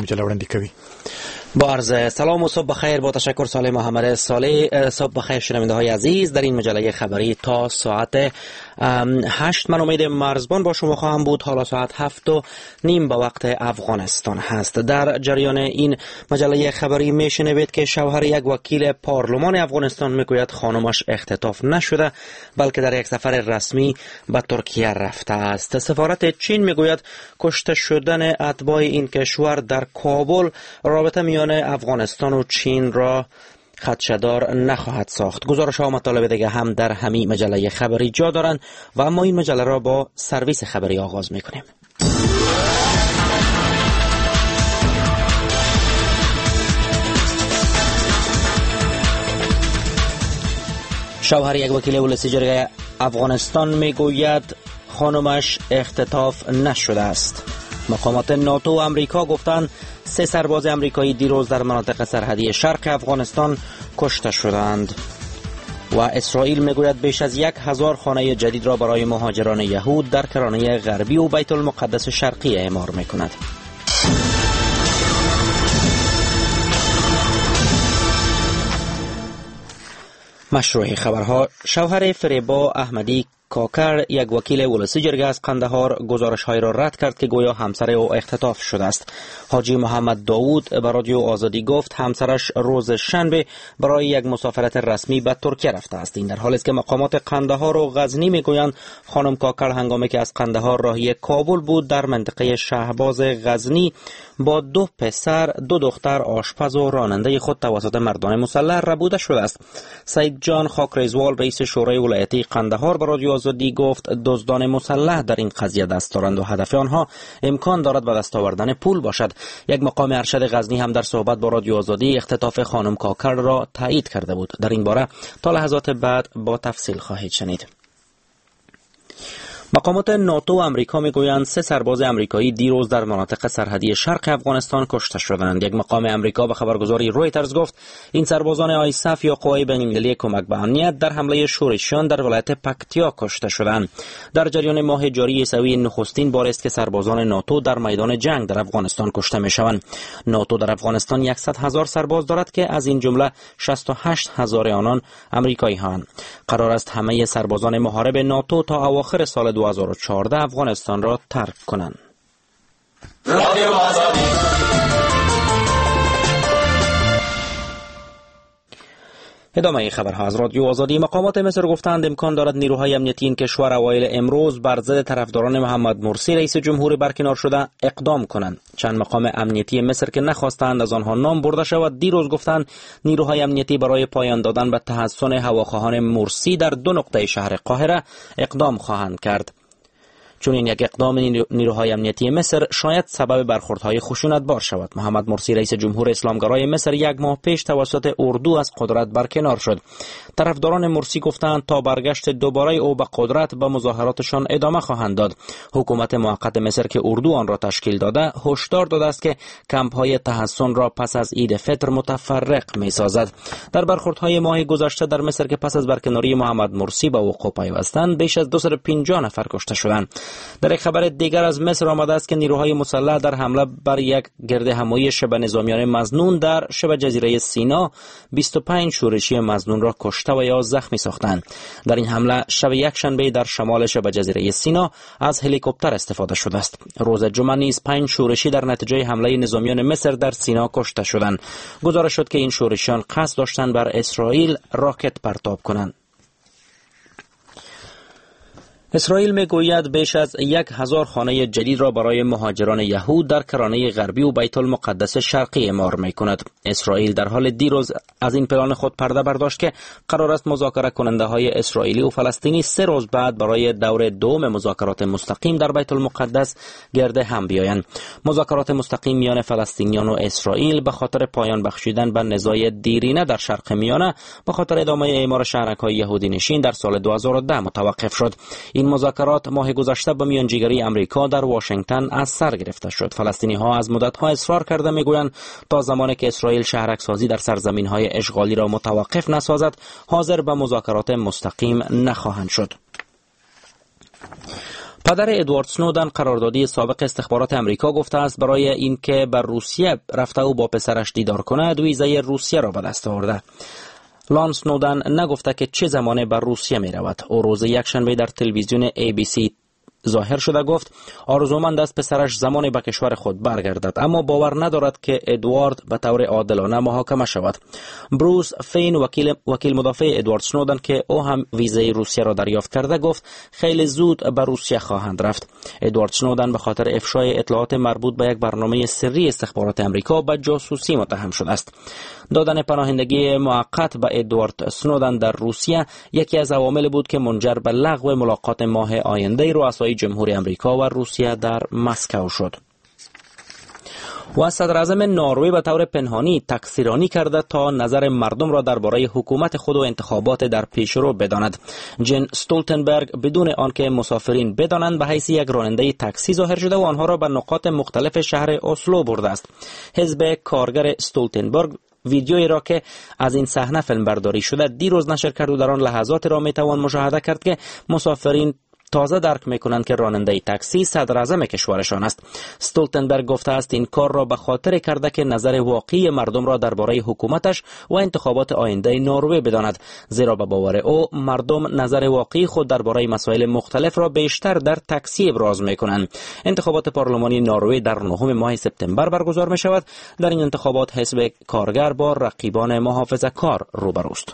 مجله وړاندې کوي. با عرض سلام و صبح بخیر. با تشکر صالح محمد صالح. صبح بخیر شنونده های عزیز. در این مجله خبری تا ساعت 8 من امید مرزبان با شما خواهم بود. حالا ساعت 7:30 به وقت افغانستان هست. در جریان این مجله خبری میشنوید که شوهر یک وکیل پارلمان افغانستان میگوید خانمش اختطاف نشده بلکه در یک سفر رسمی به ترکیه رفته است. سفارت چین میگوید کشته شدن اتباع این کشور در کابل رابطه میان افغانستان و چین را خدشه‌دار نخواهد ساخت. گزارش ها و مطالب دیگه هم در همین مجله خبری جا دارند و اما این مجله را با سرویس خبری آغاز میکنیم. شوهر یک وکیل ولسی جرگه افغانستان میگوید خانمش اختطاف نشده است. مقامات ناتو و امریکا گفتند 3 سرباز امریکایی دیروز در مناطق سرحدی شرق افغانستان کشته شدند. و اسرائیل میگوید بیش از 1000 خانه جدید را برای مهاجران یهود در کرانه غربی و بیت المقدس شرقی اعمار میکند. مشروع خبرها. شوهر فریبا احمدی کاکر یک وکیل ولسی جرگه از قندهار گزارش‌های را رد کرد که گویا همسر او اختطاف شده است. حاجی محمد داوود به رادیو آزادی گفت همسرش روز شنبه برای یک مسافرت رسمی به ترکیه رفته است. این در حالی است که مقامات قندهار و غزنی میگویند خانم کاکر هنگامی که از قندهار راهی کابل بود در منطقه شهباز غزنی با 2 پسر، 2 دختر، آشپز و راننده خود توسط مردان مسلح ربوده شده است. سعید جان خاکریزوال رئیس شورای ولایتی قندهار به رادیو آزادی گفت دزدان مسلح در این قضیه دست دارند و هدف آنها امکان دارد به دست آوردن پول باشد. یک مقام ارشد غزنی هم در صحبت با رادیو آزادی اختطاف خانم کاکر را تایید کرده بود. در این باره تا لحظات بعد با تفصیل خواهید شنید. مقامات ناتو و امریکا میگویند 3 سرباز امریکایی دیروز در مناطق سرحدی شرق افغانستان کشته شدند. یک مقام امریکا به خبرگزاری رویترز گفت این سربازان آیساف یا قوای بین‌المللی کمک به امنیت در حمله شورشیان در ولایت پکتیا کشته شدند. در جریان ماه جاری عیسوی نخستین بار است که سربازان ناتو در میدان جنگ در افغانستان کشته میشوند. ناتو در افغانستان 100,000 سرباز دارد که از این جمله 68,000 آنان آمریکایی هستند. قرار است همه سربازان محارب ناتو تا اواخر سال 2014 افغانستان را ترک کنند. ادامه خبرها از رادیو آزادی. مقامات مصر گفتند امکان دارد نیروهای امنیتی این کشور اوایل امروز بر ضد طرفداران محمد مرسی رئیس جمهور برکنار شده اقدام کنند. چند مقام امنیتی مصر که نخواستند از آنها نام برده شود دیروز گفتند نیروهای امنیتی برای پایان دادن به تحصن هواخواهان مرسی در 2 نقطه شهر قاهره اقدام خواهند کرد. چون این یک اقدام نیروهای امنیتی مصر شاید سبب برخوردهای خشونتبار شود. محمد مرسی رئیس جمهور اسلامگرای مصر 1 ماه پیش توسط اردو از قدرت برکنار شد. طرفداران مرسی گفتند تا برگشت دوباره او به قدرت به مظاهراتشان ادامه خواهند داد. حکومت موقت مصر که اردو آن را تشکیل داده هشدار داده است که کمپ‌های تحصن را پس از عید فطر متفرق می‌سازد. در برخوردهای ماه گذشته در مصر که پس از برکناری محمد مرسی به وقوع پیوستند بیش از 250 نفر کشته شدند. در یک خبر دیگر از مصر آمده است که نیروهای مسلح در حمله بر یک گرد همایی شبه نظامیان مظنون در شبه جزیره سینا 25 شورشی مظنون را کشته و یا زخمی ساختند. در این حمله شب یک شنبه در شمال شبه جزیره سینا از هلیکوپتر استفاده شده است. روز جمعه نیز 5 شورشی در نتیجه حمله نظامیان مصر در سینا کشته شدند. گزارش شد که این شورشیان قصد داشتند بر اسرائیل راکت پرتاب کنند. اسرائیل میگوید بیش از 1000 خانه جدید را برای مهاجران یهود در کرانه غربی و بیت المقدس شرقی اعمار میکند. اسرائیل در حال دیروز از این پلان خود پرده برداشت که قرار است مذاکره کننده های اسرائیلی و فلسطینی 3 روز بعد برای دور دوم مذاکرات مستقیم در بیت المقدس گرد هم بیایند. مذاکرات مستقیم میان فلسطینیان و اسرائیل به خاطر پایان بخشیدن به نزاع دیرینه در شرق میانه به خاطر ادامه اعمار شهرک‌های یهودی نشین در سال 2010 متوقف شد. این مذاکرات ماه گذشته به میانجیگری امریکا در واشنگتن از سر گرفته شد. فلسطینی ها از مدت ها اصرار کرده میگویند تا زمانی که اسرائیل شهرک سازی در سرزمین های اشغالی را متوقف نسازد حاضر به مذاکرات مستقیم نخواهند شد. پدر ادوارد سنودن قراردادی سابق استخبارات امریکا گفته است برای اینکه بر روسیه رفته و با پسرش دیدار کند ویزای روسیه را به دست آورده. لان سنودن نگفته که چه زمانی بر روسیه می رود. او روز یکشنبه در تلویزیون ABC ظاهر شده گفت آرزومند است پسرش زمانی به کشور خود برگردد، اما باور ندارد که ادوارد به طور عادلانه محاکمه شود. بروس فین وکیل مدافع ادوارد سنودن که او هم ویزای روسیه را دریافت کرده گفت خیلی زود به روسیه خواهند رفت. ادوارد سنودن به خاطر افشای اطلاعات مربوط به یک برنامه سری استخبارات امریکا به جاسوسی متهم شده است. دادن پناهندگی موقت به ادوارد سنودن در روسیه یکی از عوامل بود که منجر به لغو ملاقات ماه آینده رؤسای جمهوری امریکا و روسیه در مسکو شد. و صدر اعظم نروژ به طور پنهانی تکثیرانی کرده تا نظر مردم را درباره حکومت خود و انتخابات در پیشرو بداند. جن استولتنبرگ بدون آنکه مسافرین بدانند به حیث یک راننده تاکسی ظاهر شده و آنها را به نقاط مختلف شهر اسلو برده است. حزب کارگر استولتنبرگ ویدیویی را که از این صحنه فیلم برداری شده دیروز نشر کرد و در آن لحظات را میتوان مشاهده کرد که مسافرین تازه درک میکنند که راننده تاکسی صدر اعظم کشورشان است. استولتنبرگ گفته است این کار را به خاطر کرده که نظر واقعی مردم را درباره حکومتش و انتخابات آینده نروژ بداند، زیرا به باور او مردم نظر واقعی خود درباره مسائل مختلف را بیشتر در تاکسی ابراز میکنند. انتخابات پارلمانی نروژ در 9 ماه سپتامبر برگزار می شود. در این انتخابات حزب کارگر با رقیبان محافظه‌کار روبروست.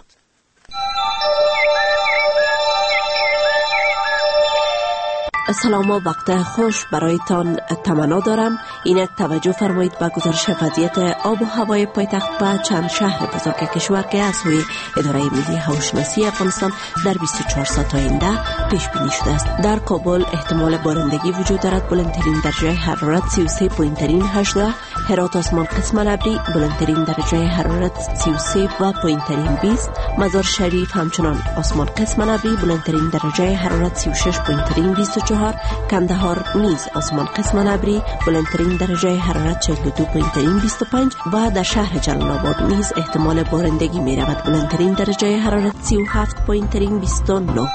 سلام و وقت خوش برایتان تمنا دارم. اینک توجه فرمایید به گزارش وضعیت آب و هوای پایتخت و چند شهر بزرگ کشور که از سوی اداره ملی هواشناسی افغانستان در 24 ساعت آینده پیش بینی شده است. در کابل احتمال بارندگی وجود دارد. بلندترین درجه حرارت 33.8، هرات آسمان قسماً ابری، بلندترین درجه حرارت 33 و پایینترین 20. مزار شریف همچنان آسمان قسماً ابری، بلندترین درجه حرارت 36 پایینترین 24. کندهار نیز آسمان قسماً ابری، بلندترین درجه حرارت 42 پایینترین 25 و در شهر جلال آباد نیز احتمال بارندگی می رود. بلندترین درجه حرارت 37 پایینترین 29.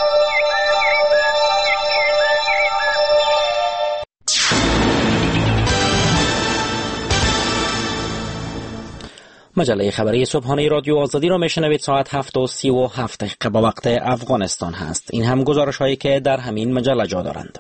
مجله خبری صبحانه رادیو آزادی را میشنوید. ساعت 7:37 به وقت افغانستان هست. این هم گزارش هایی که در همین مجله جا دارند.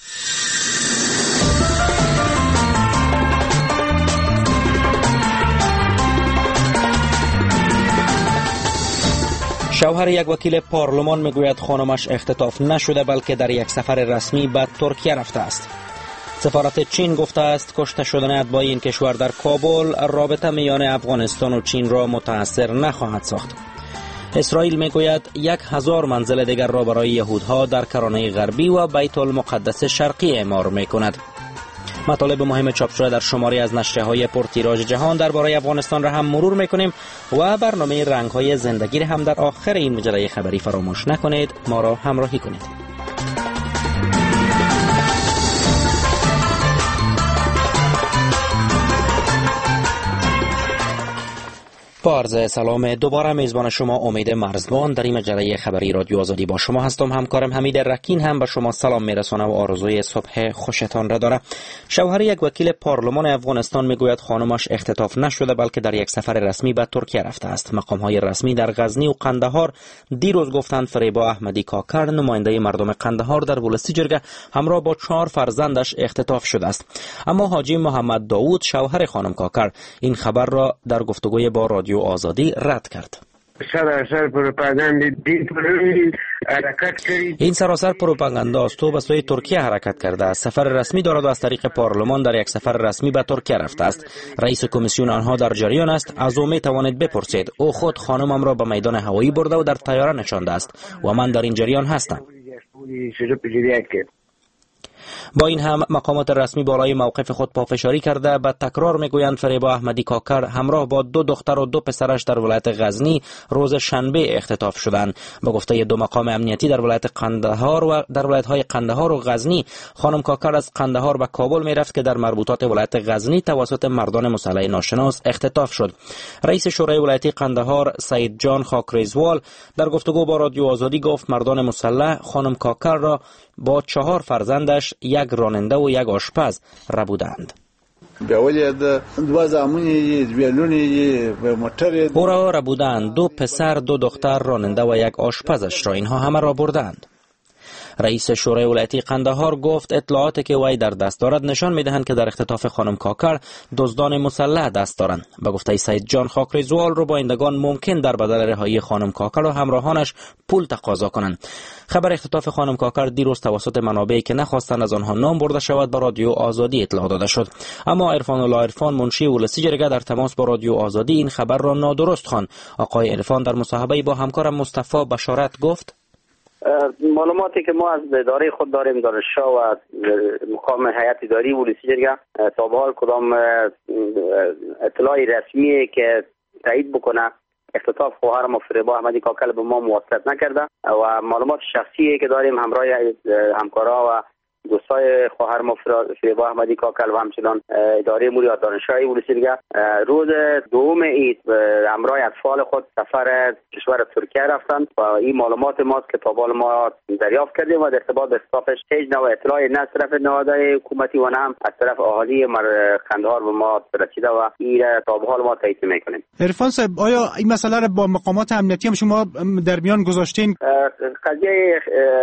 شوهر یک وکیل پارلمان میگوید خانمش اختطاف نشده بلکه در یک سفر رسمی به ترکیه رفته است. سفارت چین گفته است کشته شدن اتباع این کشور در کابل رابطه میان افغانستان و چین را متاثر نخواهد ساخت. اسرائیل میگوید 1000 منزل دیگر را برای یهودها در کرانه غربی و بیت المقدس شرقی اعمار میکند. مطالب مهم چاپ شده در شماری از نشریه‌های پرتیراژ جهان درباره افغانستان را هم مرور میکنیم و برنامه رنگ‌های زندگی را هم در آخر این مجله خبری فراموش نکنید. ما را همراهی کنید. با عرض سلام دوباره میزبان شما امید مرزبان در این مجله خبری رادیو آزادی با شما هستم. همکارم حمید رکین هم به شما سلام میرسانه و آرزوی صبح خوشتان را داره. شوهر یک وکیل پارلمان افغانستان میگوید خانمش اختطاف نشده بلکه در یک سفر رسمی به ترکیه رفته است. مقام‌های رسمی در غزنی و قندهار دیروز گفتند فریبا احمدی کاکر نماینده مردم قندهار در ولسی جرگه همراه با 4 فرزندش اختطاف شده است. اما حاجی محمد داوود شوهر خانم کاکر این خبر را در گفتگوی با رادیو آزادی رد کرد. این سراسر پروپاگاندا است. تو به سوی ترکیه حرکت کرده است. سفر رسمی دارد و از طریق پارلمان در یک سفر رسمی به ترکیه رفته است. رئیس کمیسیون آنها در جریان است. از او می توانید بپرسید. او خود خانمم را به میدان هوایی برده و در طیاره نشانده است و من در این جریان هستم. با این هم مقامات رسمی بالای موقف خود پافشاری کرده به تکرار میگویند فریبا احمدی کاکر همراه با 2 دختر و 2 پسرش در ولایت غزنی روز شنبه اختطاف شدند. به گفته 2 مقام امنیتی در ولایت قندهار و در ولایت‌های قندهار و غزنی، خانم کاکر از قندهار به کابل میرفت که در مربوطات ولایت غزنی توسط مردان مسلح ناشناس اختطاف شد. رئیس شورای ولایتی قندهار سید جان خاکریزوال در گفتگو با رادیو آزادی گفت مردان مسلح خانم کاکر را با 4 فرزندش، 1 راننده و 1 آشپز ربودند. او را ربودند، 2 پسر، 2 دختر، راننده و 1 آشپزش را، اینها همه را بردند. رئیس شورای ولایتی قندهار گفت اطلاعاتی که وی در دست دارد نشان می‌دهند که در اختطاف خانم کاکر دزدان مسلح دست دارند. به گفته سید جان خاکریزوال، ربایندگان ممکن در بدل رهایی خانم کاکر و همراهانش پول تقاضا کنند. خبر اختطاف خانم کاکر دیروز توسط منابعی که نخواستند از آنها نام برده شود به رادیو آزادی اطلاع داده شد، اما عرفان الله عرفان منشی ولسی جرگه در تماس با رادیو آزادی این خبر را نادرست خواند. آقای عرفان در مصاحبه با همکارم مصطفی بشارت گفت معلوماتی که ما از اداره خود داریم، دانشگاه و مقام هیئت اداری ولسی جرگه، تا به حال کدام اطلاع رسمی که تایید بکنه اختطاف خواهر ما فریبا احمدی کاکر به ما موصلت نکرده و معلومات شخصی که داریم همراه همکارا و دوستای خواهر ما فریبا احمدی کاکر و همچنان اداره امور دانشگاه ولسی جرگه روز 2 عید همراه اطفال خود سفر کشور ترکیه رفتند و این معلومات ماست که تا حال ما دریافت کردیم و در ارتباط به اختطافش هیچ نوع اطلاعی نه از طرف نهادهای حکومتی و نه هم از طرف اهالی قندهار به ما رسیده و این تا حال ما تایید میکنیم. عرفان صاحب، آیا این مسئله را با مقامات امنیتی هم شما در میان گذاشتین؟ قضیه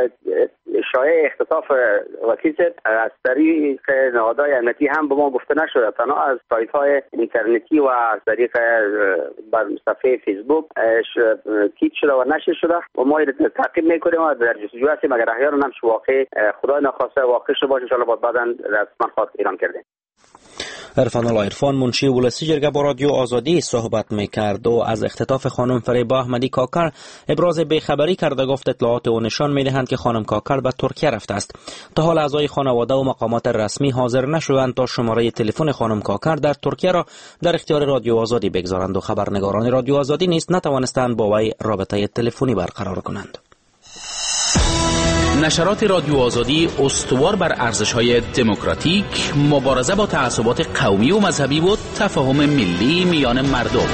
شایعه اختطاف وکیل از طریق نهادهای امنیتی هم به ما گفته نشده، تنها از سایت های اینترنتی و از طریق بر صفحه فیسبوک تیتر شده و نشر شده و ما تعقیب میکنیم و در جستجو هستیم. اگر احیانا هم واقع خدای نخواسته واقع شده باشه ان شاء الله بعدا رسما خواست اعلام کردیم. عرفان الله عرفان منشی ولسی جرگه با رادیو آزادی صحبت میکرد و از اختطاف خانم فریبا احمدی کاکر ابراز بیخبری کرده. گفت اطلاعات او نشان میدهند که خانم کاکر به ترکیه رفته است. تا حال اعضای خانواده و مقامات رسمی حاضر نشدند تا شماره تلفن خانم کاکر در ترکیه را در اختیار رادیو آزادی بگذارند و خبرنگاران رادیو آزادی نیز نتوانستند با وی رابطه تلفنی برقرار کنند. نشرات رادیو آزادی استوار بر ارزش‌های دموکراتیک، مبارزه با تعصبات قومی و مذهبی و تفاهم ملی میان مردم.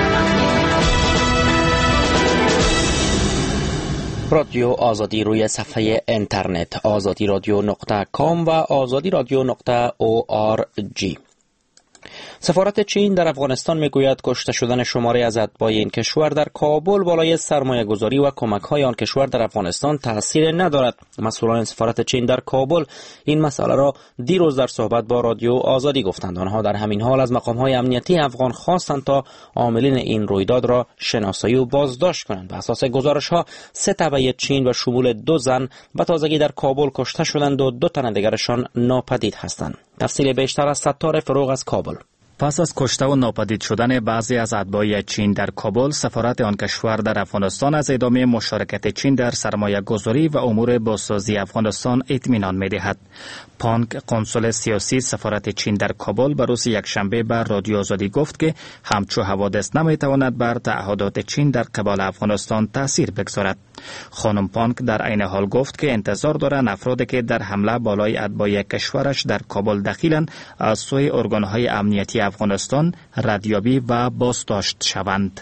رادیو آزادی روی صفحه اینترنت azadi-radio.com و azadi-radio.org. سفارت چین در افغانستان میگوید کشته شدن شماری از اتباع این کشور در کابل بالای سرمایه گذاری و کمک های آن کشور در افغانستان تأثیر ندارد. مسئولان سفارت چین در کابل این مسئله را دیروز در صحبت با رادیو آزادی گفتند. آنها در همین حال از مقام های امنیتی افغان خواستند تا عاملین این رویداد را شناسایی و بازداشت کنند. به اساس گزارش ها 3 تبع چین و شمول 2 زن به تازگی در کابل کشته شدند و 2 تن دیگرشان ناپدید هستند. تفصیل بیشتر از ستار فروغ از کابل. پس از کشته و ناپدید شدن بعضی از اتباع چین در کابل، سفارت آن کشور در افغانستان از ادامه مشارکت چین در سرمایه گذاری و امور بازسازی افغانستان اطمینان می‌دهد. پانگ، قنصل سیاسی سفارت چین در کابل، به روز یکشنبه بر رادیو آزادی گفت که همچو حوادث نمی‌تواند بر تعهدات چین در قبال افغانستان تأثیر بگذارد. خانم پانگ در عین حال گفت که انتظار دارند افرادی که در حمله بالای اتباع کشورش در کابل دخیلند از سوی ارگان‌های امنیتی افغانستان ردیابی و بازداشت شوند.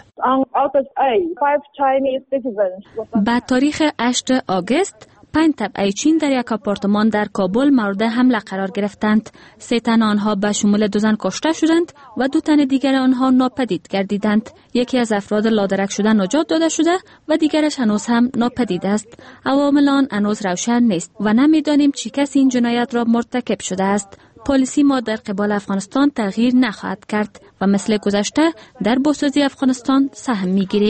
با تاریخ 8 آگوست 5 تبع چین در یک آپارتمان در کابل مورد حمله قرار گرفتند. 3 تن آنها به شمول 2 زن کشته شدند و 2 تن دیگر آنها ناپدید گردیدند. یکی از افراد لادرک شده نجات داده شده و دیگرش هنوز هم ناپدید است. عوامل آن هنوز روشن نیست و نمیدانیم چه کسی این جنایت را مرتکب شده است. پالیسی ما در قبال افغانستان تغییر نخواهد کرد و مثل گذشته در بازسازی افغانستان سهم میگیریم.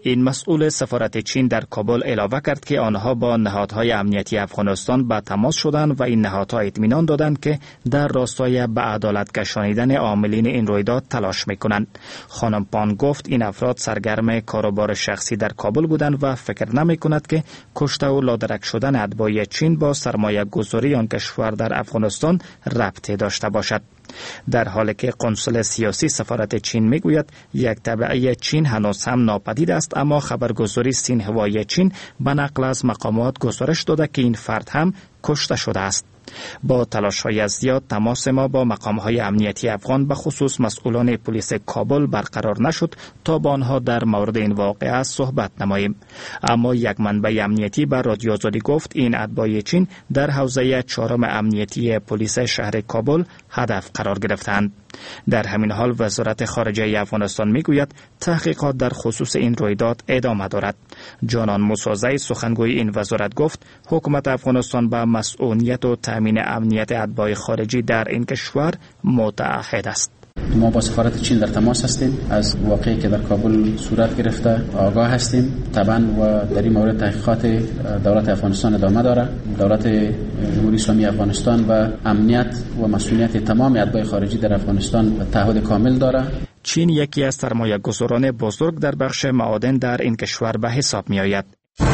این مسئول سفارت چین در کابل علاوه کرد که آنها با نهادهای امنیتی افغانستان به تماس شدند و این نهادها اطمینان دادند که در راستای به عدالت کشانیدن عاملین این رویداد تلاش میکنند. خانم پان گفت این افراد سرگرم کاروبار شخصی در کابل بودند و فکر نمیکند که کشته و لادرک شدن اتباع چین با سرمایه گذاری آن کشور در افغانستان ربطی داشته باشد. در حالی که قنصل سیاسی سفارت چین میگوید یک تبعه چین هنوز هم ناپدید است، اما خبرگزاری سینهوای چین به نقل از مقامات گزارش داده که این فرد هم کشته شده است. با تلاش‌های زیاد تماس ما با مقام‌های امنیتی افغان به خصوص مسئولان پلیس کابل برقرار نشد تا با آنها در مورد این واقعه صحبت نماییم. اما یک منبع امنیتی به رادیو آزادی گفت این اتباع چین در حوزه 4 امنیتی پلیس شهر کابل هدف قرار گرفتند. در همین حال وزارت خارجه افغانستان میگوید تحقیقات در خصوص این رویداد ادامه دارد. جانان موسازی سخنگوی این وزارت گفت حکومت افغانستان به مسئولیت و تامین امنیت اتباع خارجی در این کشور متعهد است. ما با سفارت چین در تماس هستیم، از واقعی که در کابل صورت گرفته آگاه هستیم. طبعا و در این مورد تحقیقات دولت افغانستان ادامه داره. دولت جمهوری اسلامی افغانستان و امنیت و مسئولیت تمام اتباع خارجی در افغانستان تعهد کامل داره. چین یکی از سرمایه‌گذاران بزرگ در بخش معادن در این کشور به حساب می آید.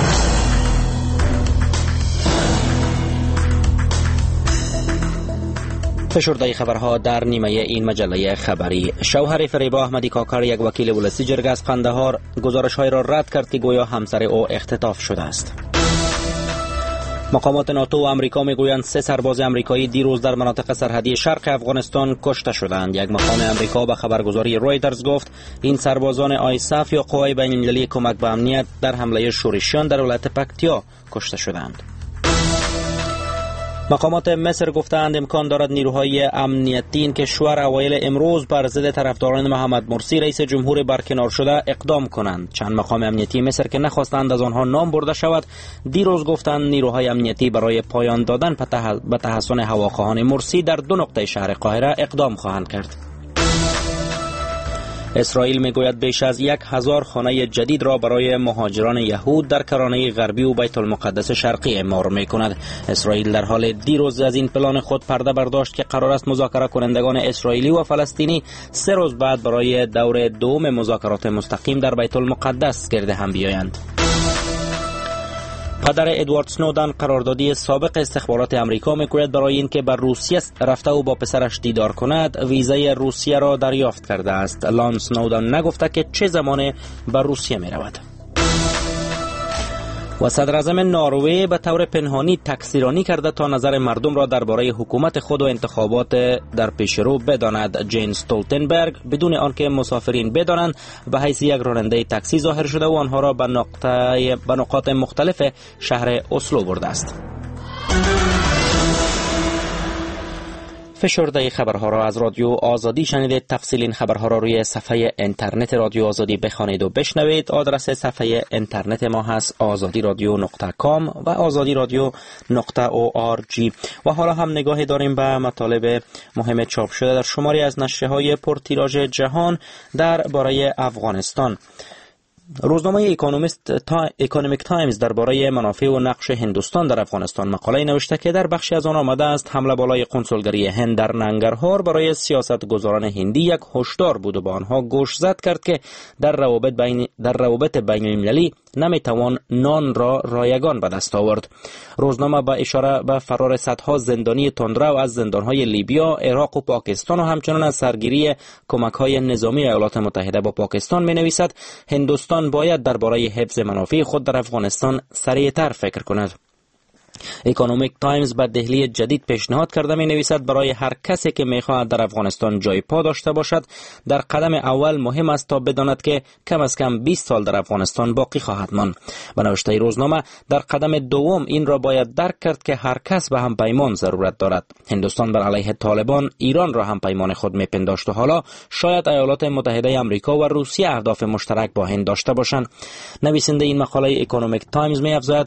فشرده خبرها در نیمه این مجله خبری. شوهر فریبا احمدی کاکر، یک وکیل ولسی جرگه از قندهار، گزارش‌های را رد کرد که گویا همسر او اختطاف شده است. مقامات ناتو و امریکا میگویند 3 سرباز امریکایی دیروز در مناطق سرحدی شرق افغانستان کشته شدند. یک مقام امریکا به خبرگزاری رویترز گفت این سربازان آیساف یا قوای بین‌المللی کمک به امنیت در حمله شورشیان در ولایت پکتیا کشته شدند. مقامات مصر گفتند امکان دارد نیروهای امنیتی این کشور اوایل امروز بر ضد طرفداران محمد مرسی رئیس جمهور برکنار شده اقدام کنند. چند مقام امنیتی مصر که نخواستند از آنها نام برده شود دیروز گفتند نیروهای امنیتی برای پایان دادن به تحصن هواخواهان مرسی در 2 نقطه شهر قاهره اقدام خواهند کرد. اسرائیل میگوید بیش از 1000 خانه جدید را برای مهاجران یهود در کرانه غربی و بیت المقدس شرقی اعمار میکند. اسرائیل در حال دیروز از این پلان خود پرده برداشت که قرار است مذاکره کنندگان اسرائیلی و فلسطینی 3 روز بعد برای دور دوم مذاکرات مستقیم در بیت المقدس گرد هم بیایند. پدر ادوارد سنودن، قراردادی سابق استخبارات امریکا، میگوید برای اینکه بر روسیه رفته و با پسرش دیدار کند ویزای روسیه را دریافت کرده است. لان سنودن نگفته که چه زمان بر روسیه می رود. و صدر اعظم نروژ به طور پنهانی تکثیرانی کرده تا نظر مردم را درباره حکومت خود و انتخابات در پیش رو بداند. جین استولتنبرگ بدون آنکه مسافرین بدانند به حیث یک راننده تاکسی ظاهر شده و آنها را به نقاط مختلف شهر اسلو برده است. فشرده خبرها را از رادیو آزادی شنیدید. تفصیل این خبرها را روی صفحه اینترنت رادیو آزادی بخوانید و بشنوید. آدرس صفحه اینترنت ما هست azadiradio.com و azadiradio.org. و حالا هم نگاهی داریم به مطالب مهم چاپ شده در شماری از نشریه‌های پرتیراژ جهان درباره افغانستان. روزنامه اکونومیک تایمز درباره منافع و نقش هندوستان در افغانستان مقاله نوشته که در بخشی از آن آمده است حمله بالای قنسولگری هند در ننگرهار برای سیاستگزاران هندی یک هشدار بود و با آنها گوش زد کرد که در روابط بین المللی نمیتوان نان را رایگان به دست آورد. روزنامه با اشاره به فرار صدها زندانی تندرو از زندانهای لیبیا، عراق و پاکستان و همچنین از سرگیری کمک‌های نظامی ایالات متحده با پاکستان می‌نویسد هندوستان باید درباره حفظ منافع خود در افغانستان سریعتر فکر کند. اکونومیک تایمز به دهلی جدید پیشنهاد کرده می نویسد برای هر کسی که می خواهد در افغانستان جای پا داشته باشد در قدم اول مهم است تا بداند که کم از کم 20 سال در افغانستان باقی خواهد ماند. به نوشته روزنامه در قدم دوم این را باید درک کرد که هر کس به هم پیمان ضرورت دارد. هندوستان بر علیه طالبان ایران را هم پیمان خود می پنداشت و حالا شاید ایالات متحده آمریکا و روسیه اهداف مشترک با هند داشته باشند. نویسنده این مقاله اکونومیک تایمز می افزاید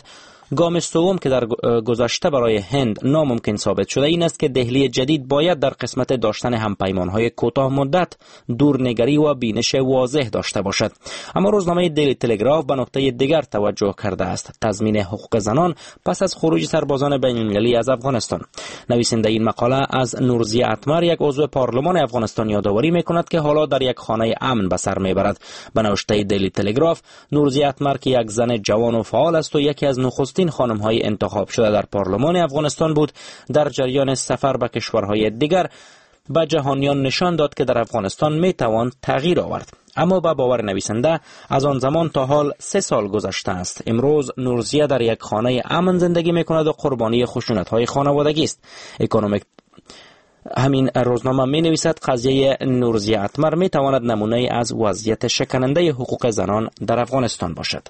گام سوم که در گذشته برای هند ناممکن ثابت شده این است که دهلی جدید باید در قسمت داشتن همپیمان‌های کوتاه مدت دورنگری و بینش واضح داشته باشد. اما روزنامه دیلی تلگراف به نکته دیگر توجه کرده است: تضمین حقوق زنان پس از خروج سربازان بین‌المللی از افغانستان. نویسنده این مقاله از نورزیه اتمر، یک عضو پارلمان افغانستان، یادآوری می‌کند که حالا در یک خانه امن به سر می‌برد. به نوشته دیلی تلگراف، نورزیه اتمر که یک زن جوان و فعال است و یکی از نخستین خانم‌های انتخاب شده در پارلمان افغانستان بود، در جریان سفر به کشورهای دیگر به جهانیان نشان داد که در افغانستان میتوان تغییر آورد. اما با باور نویسنده از آن زمان تا حال 3 سال گذشته است. امروز نورزیه در یک خانه امن زندگی میکند و قربانی خشونت‌های خانوادگی است. اکونومیک همین روزنامه می نویسد قضیه نورزیه اتمر می تواند نمونه از وضعیت شکننده حقوق زنان در افغانستان باشد.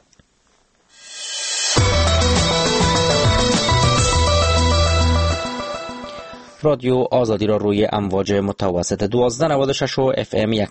رادیو آزادی را روی امواج متوسط 1296 و FM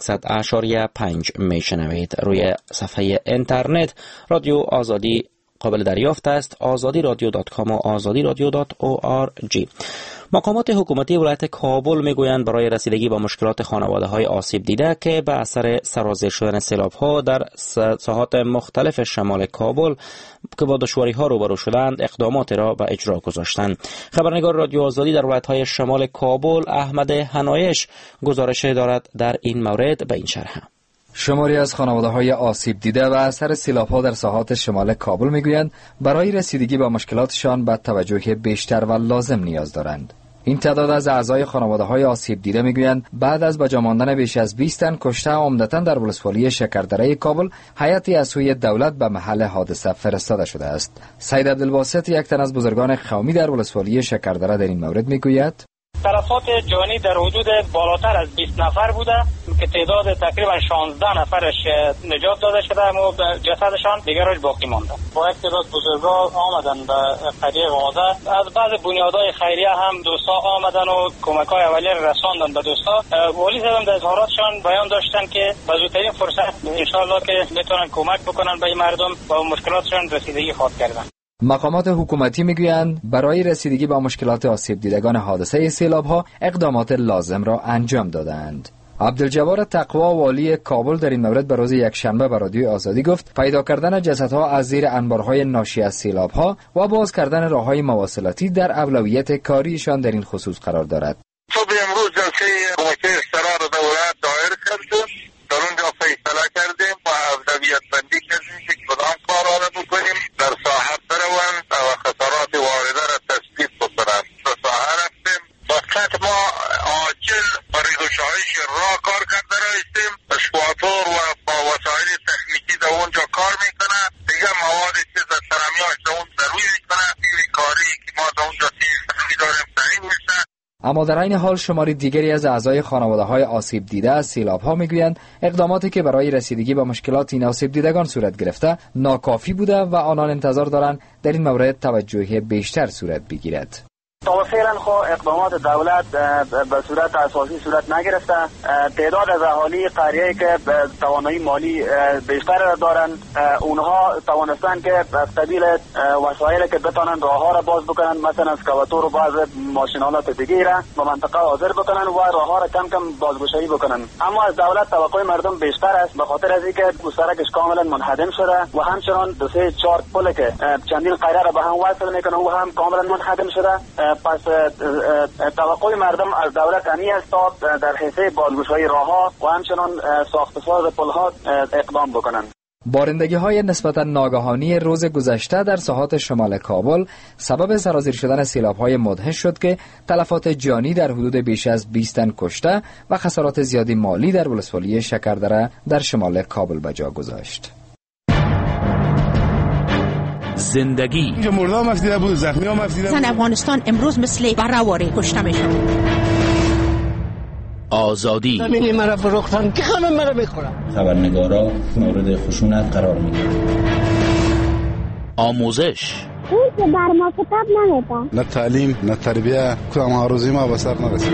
100.5 میشنوید. روی صفحه اینترنت رادیو آزادی قابل دریافت است: azadiradyo.com و azadiradyo.org. مقامات حکومتی ولایت کابل میگویند برای رسیدگی به مشکلات خانواده‌های آسیب دیده که به اثر سرازیر شدن سیلاب‌ها در ساحات مختلف شمال کابل که با دشواری‌ها روبرو شدند اقدامات را به اجرا گذاشتند. خبرنگار رادیو آزادی در ولایت‌های شمال کابل احمد حنایش گزارش دارد در این مورد به این شرح: شماری از خانواده‌های آسیب دیده و اثر سیلاب‌ها در ساحات شمال کابل میگویند برای رسیدگی به مشکلاتشان به توجه بیشتر و لازم نیاز دارند. این تعداد از اعضای خانواده‌های آسیب دیده میگویند بعد از بجا ماندن بیش از 20 تن کشته عمدتاً در ولسوالی شکردره کابل، هیئتی از سوی دولت به محل حادثه فرستاده شده است. سید عبدالباسط، یک تن از بزرگان قومی در ولسوالی شکردره، در این مورد میگوید: تلفات جانی در حدود بالاتر از 20 نفر بوده که تعداد تقریبا 16 نفرش نجات داده شده اما جسدشان دیگرش باقی مانده. با یک تعداد بزرگا آمدن به قریه غازه، از بعض بنیادهای خیریه هم دوستا آمدن و کمک‌های اولیه رساندن به دوستا. والی زدم در اظهاراتشان بیان داشتن که به زودترین فرصت ان شاءالله که میتونن کمک بکنن به مردم با مشکلاتشان رسیدگی خواهد کردن. مقامات حکومتی میگویند برای رسیدگی به مشکلات آسیب دیدگان حادثه سیلاب‌ها اقدامات لازم را انجام دادند. عبدالجبار تقوا، والی کابل، در این مورد به روز یکشنبه به رادیو آزادی گفت پیدا کردن جسدها از زیر انبارهای ناشی از سیلاب‌ها و باز کردن راه‌های مواصلاتی در اولویت کاریشان در این خصوص قرار دارد. صبح امروز جلسه کمیته استقرار دولت دایر کردیم، در اونجا فیصله کردیم و اولویت بندی کردیم که کدام کارا را بکنیم، در ساحه بروند و خسارات وارده را تثبیت بکنند. در ساحه رفتیم، وقت ما عاجل برای گشایش راه کار کرده رایستیم، اشکواتور و با وسایل تکنیکی در اونجا کار میکنه، دیگه مواد چیز در ترمیاش در اون ضروری میکنه، این کاری که ما در اونجا تیزی داریم صحیح میشه. اما در این حال شماری دیگری از اعضای خانواده‌های آسیب دیده از سیلاب‌ها میگویند اقداماتی که برای رسیدگی به مشکلات این آسیب دیدگان صورت گرفته ناکافی بوده و آنان انتظار دارند در این مورد توجه بیشتر صورت بگیرد. تا فعلا اقدامات دولت به صورت اساسی صورت نگرفته. تعداد از اهالی قریه‌ای که توانایی مالی بیشتر دارند اونها توانستن که قبیل وسایلی که بتونن راه‌ها را باز بکنن، مثلا اسکواتور و بعض ماشینالات دیگه را به منطقه حاضر بکنن و راه‌ها را کم کم بازگشایی بکنن. اما از دولت توقع مردم بیشتر است به خاطر از اینکه سرکش کاملا منهدم شده و همچنان 2-4 پل که چندین قریه را به هم وصل میکنه و هم کاملا منهدم شده. پس توقع مردم از دولت همی است تا در حیطه بازگشایی راه‌ها و همچنان ساخت‌ساز پل‌ها اقدام بکنند. بارندگی‌های نسبتاً ناگهانی روز گذشته در ساحات شمال کابل سبب سرازیر شدن سیلاب‌های مدهش شد که تلفات جانی در حدود بیش از 20 تن کشته و خسارات زیادی مالی در ولسوالی شکردره در شمال کابل به جا گذاشت. زندگی مردم افزیده بود، زخمی هم افزیده بود. افغانستان امروز مثل برآواره کشته میشه. آزادی زمینی مرا فروختن که همه مرا میخورن. خبرنگارا مورد خشونت قرار میگیرن. آموزش اون که بر ما کتاب نمیده. نه تعلیم نه تربیه، کدام آرزوی ما به سر نرسید.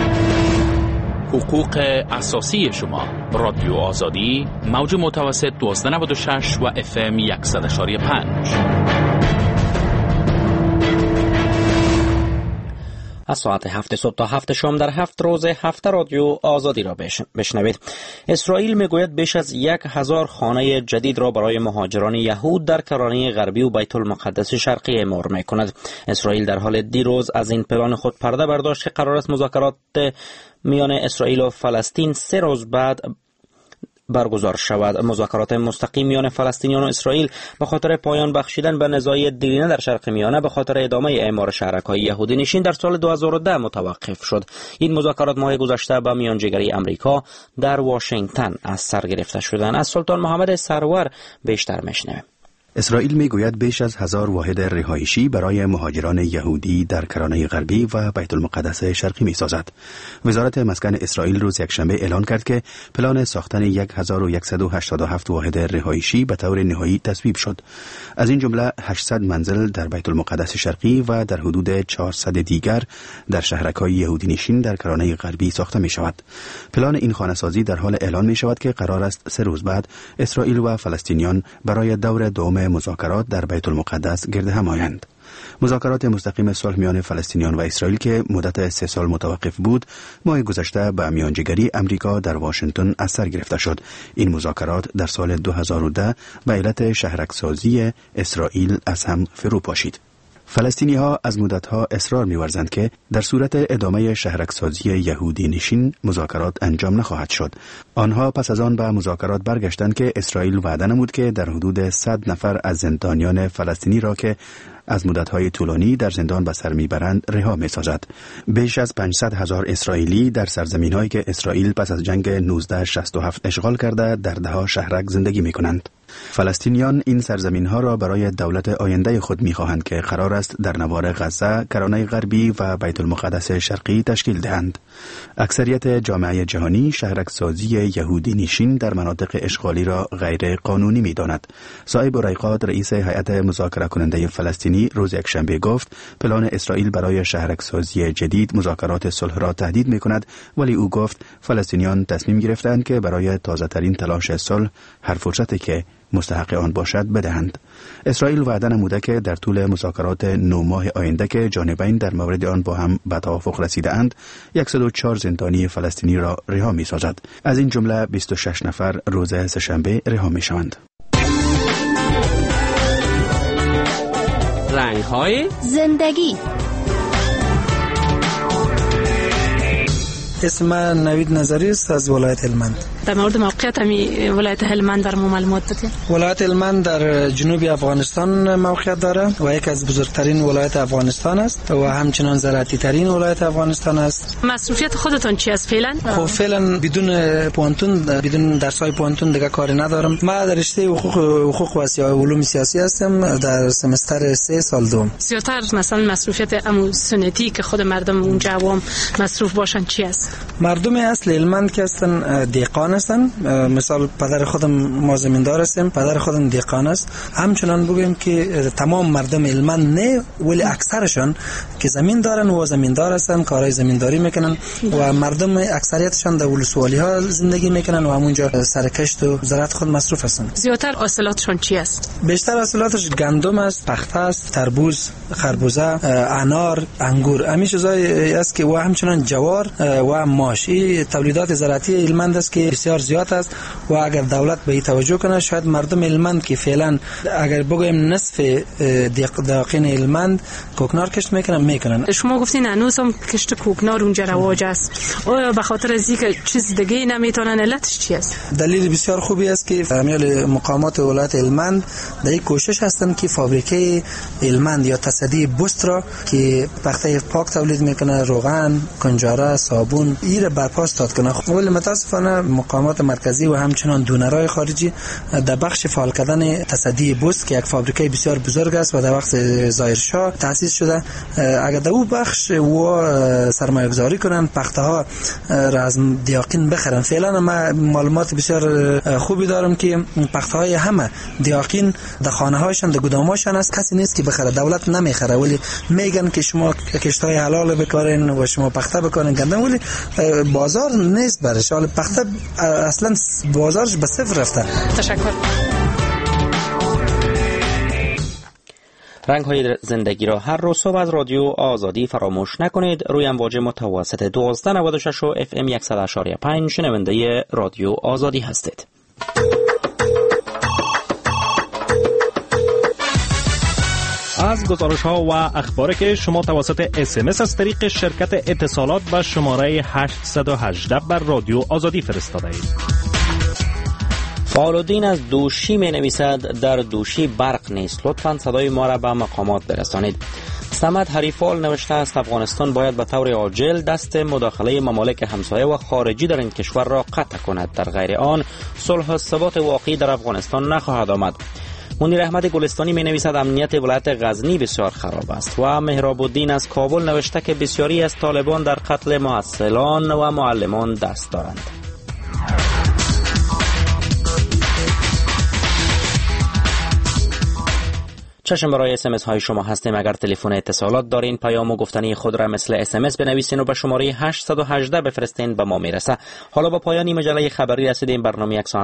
حقوق اساسی شما. رادیو آزادی، موج متوسط 1296 و FM 100.5. از ساعت 7 صبح تا 7 شام در 7 روز هفته رادیو آزادی را بشنوید. اسرائیل میگوید بیش از 1000 خانه جدید را برای مهاجران یهود در کرانه غربی و بیت المقدس شرقی اعمار میکند. اسرائیل در حال دیروز از این پلان خود پرده برداشت که قرار است مذاکرات میان اسرائیل و فلسطین 3 روز بعد برگزار شود. مذاکرات مستقیم میان فلسطینیان و اسرائیل به خاطر پایان بخشیدن به نزاع دیرینه در شرق میانه به خاطر ادامه اعمار شهرک‌های یهودی نشین در سال 2010 متوقف شد. این مذاکرات ماه گذشته به میانجیگری امریکا در واشنگتن از سر گرفته شدند. از سلطان محمد سرور بیشتر میشنویم. اسرائیل میگوید بیش از 1000 واحد رهایشی برای مهاجران یهودی در کرانه غربی و بیت المقدس شرقی میسازد. وزارت مسکن اسرائیل روز یکشنبه اعلان کرد که پلان ساختن 1187 واحد رهایشی به طور نهایی تصویب شد. از این جمله 800 منزل در بیت المقدس شرقی و در حدود 400 دیگر در شهرک‌های یهودی نشین در کرانه غربی ساخته می شود. پلان این خانه‌سازی در حال اعلان می شود که قرار است 3 روز بعد اسرائیل و فلسطینیان برای دور دوم مذاکرات در بیت المقدس گرد هم آیند. مذاکرات مستقیم صلح میان فلسطینیان و اسرائیل که مدت 3 سال متوقف بود، ماه گذشته به میانجیگری امریکا در واشنگتن از سر گرفته شد. این مذاکرات در سال 2010 به علت شهرک‌سازی اسرائیل از هم فرو پاشید. فلسطینی ها از مدت ها اصرار می‌ورزند که در صورت ادامه شهرک‌سازی یهودی نشین مذاکرات انجام نخواهد شد. آنها پس از آن به مذاکرات برگشتند که اسرائیل وعده نمود که در حدود 100 نفر از زندانیان فلسطینی را که از مدت‌های طولانی در زندان به سر میبرند رها می‌سازد. بیش از 500,000 اسرائیلی در سرزمین‌هایی که اسرائیل پس از جنگ 1967 اشغال کرده در ده‌ها شهرک زندگی می‌کنند. فلسطینیان این سرزمین‌ها را برای دولت آینده خود می‌خواهند که قرار است در نوار غزه، کرانه غربی و بیت المقدس شرقی تشکیل دهند. اکثریت جامعه جهانی شهرک‌سازی یهودی نشین در مناطق اشغالی را غیر قانونی می‌داند. صاحب ریقات رئیس هیئت مذاکره کننده فلسطینی روز یکشنبه گفت پلان اسرائیل برای شهرک‌سازی جدید مذاکرات صلح را تهدید می‌کند، ولی او گفت فلسطینیان تصمیم گرفتند که برای تازه‌ترین تلاش صلح هر فرصتی که مستحق آن باشد بدهند. اسرائیل وعده نموده که در طول مذاکرات 9 ماه آینده که جانبین در مورد آن با هم به توافق رسیده اند 104 زندانی فلسطینی را رها می سازد. از این جمله 26 نفر روز سه‌شنبه رها می شوند. رنگ‌های زندگی. اسم من نوید نظری است از ولایت هلمند. در مورد موقعیت ولایت هلمند در معلومات بدید. ولایت هلمند در جنوب افغانستان موقعیت دارد و یک از بزرگترین ولایت افغانستان است و همچنان زراعتی ترین ولایت افغانستان است. مسئولیت خودتون چی است فعلا؟ خب فعلا بدون پوانتون، بدون درسای پوانتون دیگه کاری ندارم. ما در رشته حقوق و علوم سیاسی هستم در سمستر 3 سال دوم. زیادتر مثلا مسئولیت سنتی که خود مردم اونجا عوام مصروف باشن چی است؟ مردم اصل هلمند که هستن دیقان هستن. مثال پدر خودم ما زمیندار هستیم، پدر خودم دیقان است. همچنان بگویم که تمام مردم هلمند نه، ولی اکثرشان که زمین دارن و زمیندار هستن، کارهای زمینداری میکنن و مردم اکثریتشان در ولسوالی ها زندگی میکنن و همونجا سرکشت و زراعت خود مصروف هستن. زیادتر حاصلاتشون چی است؟ بیشتر حاصلاتش گندم است، پخته است، تربوز، خربوزه، انار، انگور. همین چیزایی است که و همچنان جوار و ماش. تولیدات زراعتی هلمند است که بسیار زیاد است و اگر دولت به این توجه کنه شاید مردم هلمند که فعلا اگر بگویم نصف داقین هلمند کوکنار کشت میکنن. شما گفتین هنوز هم کشت کوکنار اونجا رواج است. آیا به خاطر از اینکه چیز دیگه نمیتونن؟ علتش چی است؟ دلیل بسیار خوبی است که امیال مقامات ولایت هلمند در این کوشش هستند که فابریکه هلمند یا تصدی بست را که پخته پاک تولید میکنه، روغن، کنجاره، صابون ایره برپا استاد کنه. ولی متاسفانه مقامات مرکزی و همچنان دونرای خارجی در بخش فعال کردن تصدی بست که یک فابریکه بسیار بزرگ است و در وقت ظاهرشاه تأسیس شده، اگر در اون بخش و سرمایه گذاری کنن، پخته ها را از دیاقین بخرن. فعلا ما معلومات بسیار خوبی دارم که پخته های همه دیاقین در خانه هاشون، در گودام هاشون است، کسی نیست که بخره، دولت نمیخره، ولی میگن که شما کشت های حلال بکارین و شما پخته بکنین گندم، ولی بازار نیست برش. حالا پخته اصلا بازارش به صفر رفته. تشکر. رنگ‌های زندگی را هر روز صبح از رادیو آزادی فراموش نکنید. روی امواج متوسط 1296 و FM 100.5 شنونده رادیو آزادی هستید. از گزارش‌ها و اخباری که شما توسط SMS از طریق شرکت اتصالات به شماره 818 بر رادیو آزادی فرستاده اید. فعال‌الدین از دوشی می نویسد در دوشی برق نیست، لطفاً صدای ما را به مقامات برسانید. سمد حریفال نوشته است افغانستان باید به طور عاجل دست مداخله ممالک همسایه و خارجی در این کشور را قطع کند، در غیر آن صلح و ثبات واقعی در افغانستان نخواهد آمد. منیر احمد گلستانی می نویسد امنیت ولایت غزنی بسیار خراب است و مهراب الدین از کابل نوشته که بسیاری از طالبان در قتل محصلان و معلمان دست دارند. چشم برای SMS های شما هستیم. اگر تلفن اتصالات دارین پیام و گفتنی خود را مثل SMS بنویسین و به شماره 818 بفرستین، به ما میرسه. حالا با پایان مجله خبری رسیدیم. برنامه یک ساعت